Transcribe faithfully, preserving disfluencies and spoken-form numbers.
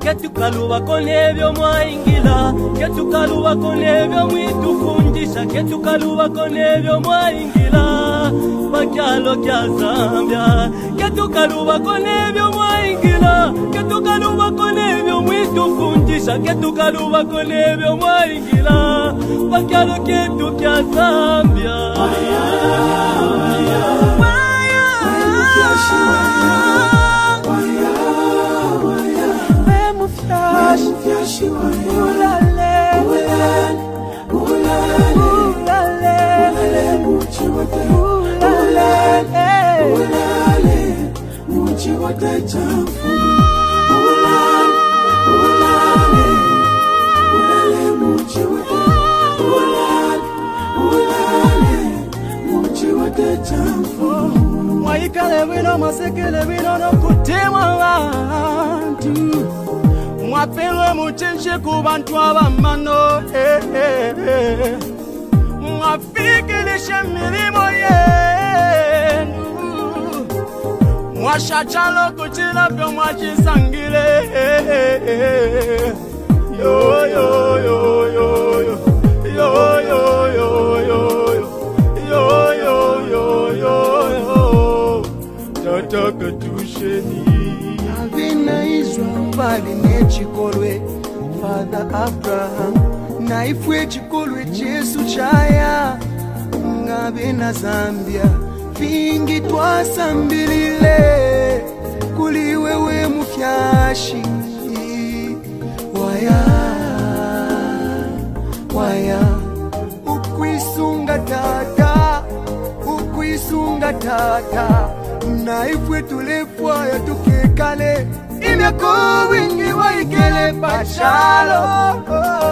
ketukaluba konebyo mwaingila, ketukaluba konebyo mwitufundisha, ketukaluba konebyo mwaingila, bakyalo kya Zambia, ketukaluba konebyo mwaingila, ketukaluba konebyo mwitufundisha, ketukaluba konebyo mwaingila, bakyalo ketu kya Zambia. Mwaikale wino masekele wino no kutemwa bantu, mwapelwe muchenche kubantu abamano, eh, eh, eh. Mwafikilishe milimo yenu, mwashachalo kuchila pyo mwachisangile, eh, eh, eh. Yo yo yo yo yo yo yo yo yo yo yo yo yo yo tataka tusheni Avina Israel nechikolwe Father Abraham na ifwe chikolwe Jesu chaya ngabe na Zambia vingi twasambilile kuli wewe mufyashi waya waya ukwisunga tata ukwisunga tata na ifwe tulefwa ya tukekale imeko wingi waikele pachalo.